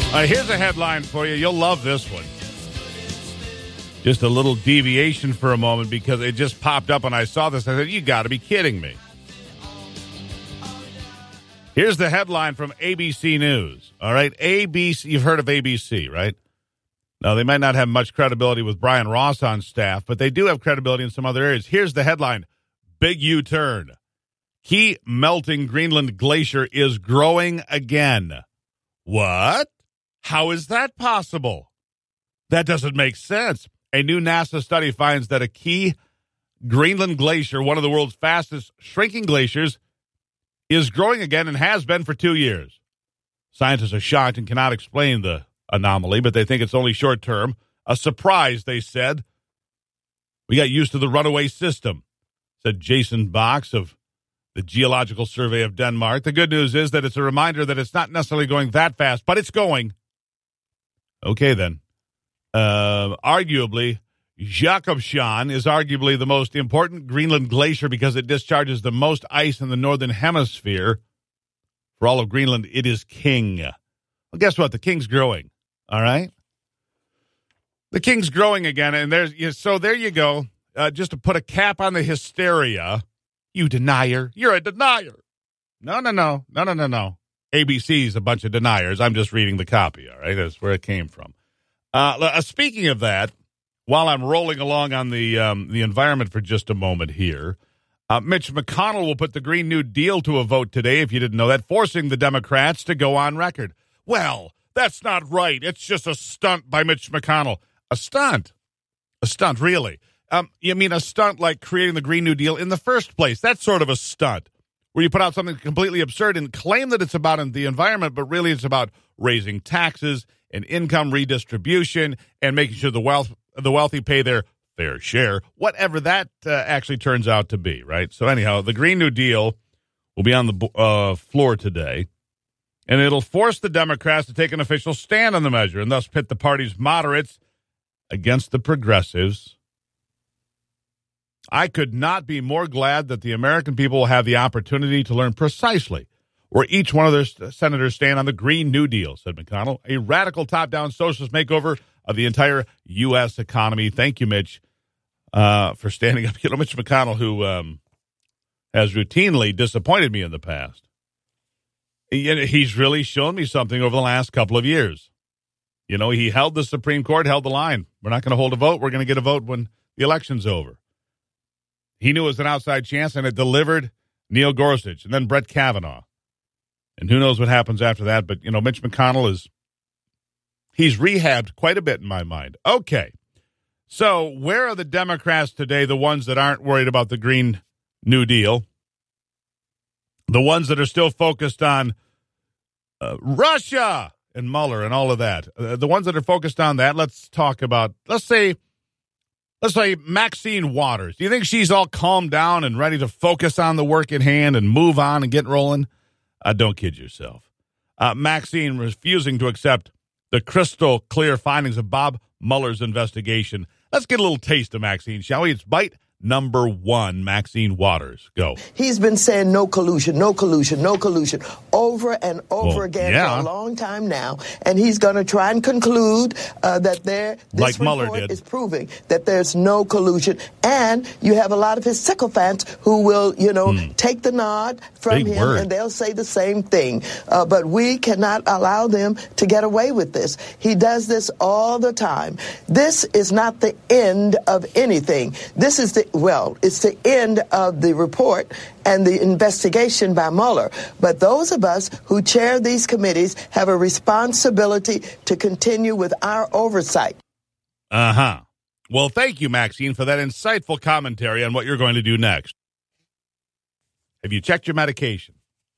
Here's a headline for you. You'll love this one. Just a little deviation for a moment because it just popped up and I saw this. I said, you got to be kidding me. Here's the headline from ABC News. All right, ABC. You've heard of ABC, right? Now, they might not have much credibility with Brian Ross on staff, but they do have credibility in some other areas. Here's the headline. Big U-turn. Key melting Greenland glacier is growing again. What? How is that possible? That doesn't make sense. A new NASA study finds that a key Greenland glacier, one of the world's fastest shrinking glaciers, is growing again and has been for 2 years. Scientists are shocked and cannot explain the anomaly, but they think it's only short term. A surprise, they said. We got used to the runaway system, said Jason Box of the Geological Survey of Denmark. The good news is that it's a reminder that it's not necessarily going that fast, but it's going. Okay, then. Arguably, Jakobshavn is arguably the most important Greenland glacier because it discharges the most ice in the northern hemisphere. For all of Greenland, it is king. Well, guess what? The king's growing. All right? The king's growing again, and there you go. Just to put a cap on the hysteria, you denier. You're a denier. No. ABC's a bunch of deniers. I'm just reading the copy, all right? That's where it came from. Speaking of that, while I'm rolling along on the environment for just a moment here, Mitch McConnell will put the Green New Deal to a vote today, if you didn't know that, forcing the Democrats to go on record. Well, that's not right. It's just a stunt by Mitch McConnell. A stunt? A stunt, really? You mean a stunt like creating the Green New Deal in the first place? That's sort of a stunt, where you put out something completely absurd and claim that it's about the environment, but really it's about raising taxes and income redistribution and making sure the wealthy pay their fair share, whatever that actually turns out to be, right? So anyhow, the Green New Deal will be on the floor today, and it'll force the Democrats to take an official stand on the measure and thus pit the party's moderates against the progressives. I could not be more glad that the American people will have the opportunity to learn precisely where each one of their senators stand on the Green New Deal, said McConnell, a radical top-down socialist makeover of the entire U.S. economy. Thank you, Mitch, for standing up. You know, Mitch McConnell, who has routinely disappointed me in the past. He's really shown me something over the last couple of years. You know, he held the Supreme Court, held the line. We're not going to hold a vote. We're going to get a vote when the election's over. He knew it was an outside chance, and it delivered Neil Gorsuch and then Brett Kavanaugh. And who knows what happens after that. But, you know, Mitch McConnell he's rehabbed quite a bit in my mind. Okay. So where are the Democrats today, the ones that aren't worried about the Green New Deal? The ones that are still focused on Russia and Mueller and all of that. The ones that are focused on that, let's say Maxine Waters. Do you think she's all calmed down and ready to focus on the work at hand and move on and get rolling? Don't kid yourself. Maxine refusing to accept the crystal clear findings of Bob Mueller's investigation. Let's get a little taste of Maxine, shall we? It's bite number one, Maxine Waters. Go. He's been saying no collusion, no collusion, no collusion over and over again for a long time now. And he's going to try and conclude that this like report is proving that there's no collusion. And you have a lot of his sycophants who will, take the nod from him and they'll say the same thing. But we cannot allow them to get away with this. He does this all the time. This is not the end of anything. This is it's the end of the report and the investigation by Mueller. But those of us who chair these committees have a responsibility to continue with our oversight. Uh-huh. Well, thank you, Maxine, for that insightful commentary on what you're going to do next. Have you checked your medication?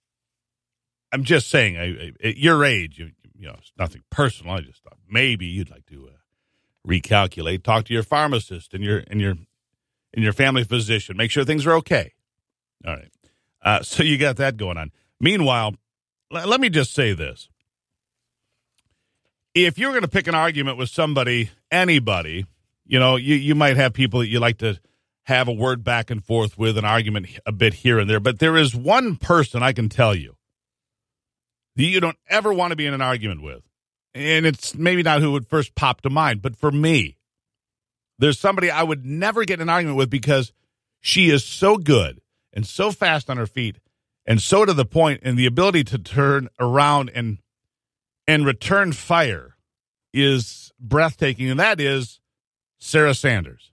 I'm just saying, at your age, it's nothing personal. I just thought maybe you'd like to recalculate, talk to your pharmacist and your family physician, make sure things are okay. All right. So you got that going on. Meanwhile, let me just say this. If you're going to pick an argument with somebody, anybody, you might have people that you like to have a word back and forth with, an argument a bit here and there. But there is one person I can tell you that you don't ever want to be in an argument with. and it's maybe not who would first pop to mind, but for me, there's somebody I would never get in an argument with because she is so good and so fast on her feet and so to the point, and the ability to turn around and return fire is breathtaking, and that is Sarah Sanders.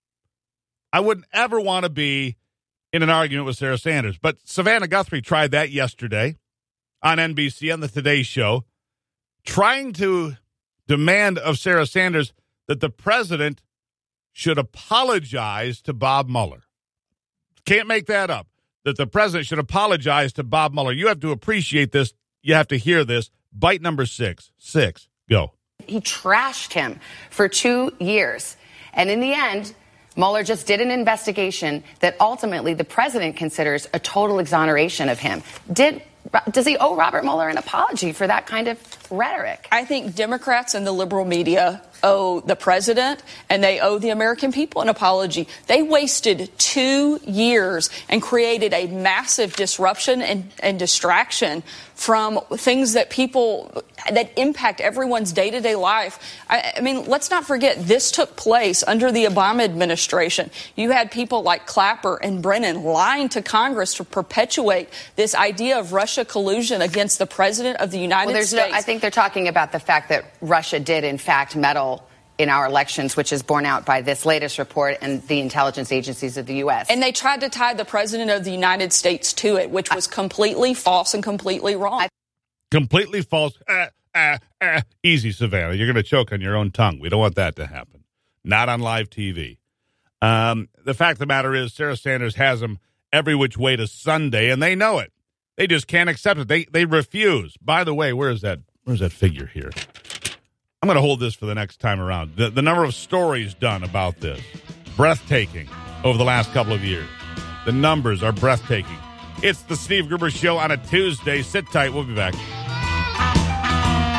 I wouldn't ever want to be in an argument with Sarah Sanders, but Savannah Guthrie tried that yesterday on NBC on the Today Show, trying to demand of Sarah Sanders that the president should apologize to Bob Mueller. Can't make that up. That the president should apologize to Bob Mueller. You have to appreciate this. You have to hear this. Bite number 6. 6. Go. He trashed him for 2 years. And in the end, Mueller just did an investigation that ultimately the president considers a total exoneration of him. Does he owe Robert Mueller an apology for that kind of rhetoric? I think Democrats and the liberal media owe the president and they owe the American people an apology. They wasted 2 years and created a massive disruption and distraction from things that impact everyone's day-to-day life. I mean, let's not forget this took place under the Obama administration. You had people like Clapper and Brennan lying to Congress to perpetuate this idea of Russia collusion against the president of the United States. I think they're talking about the fact that Russia did, in fact, meddle in our elections, which is borne out by this latest report and the intelligence agencies of the U.S. And they tried to tie the president of the United States to it, which was completely false and completely wrong. Completely false. Easy, Savannah. You're going to choke on your own tongue. We don't want that to happen. Not on live TV. The fact of the matter is Sarah Sanders has them every which way to Sunday, and they know it. They just can't accept it. They refuse. By the way, where's that figure here? I'm going to hold this for the next time around. The number of stories done about this, breathtaking over the last couple of years. The numbers are breathtaking. It's the Steve Gruber Show on a Tuesday. Sit tight. We'll be back.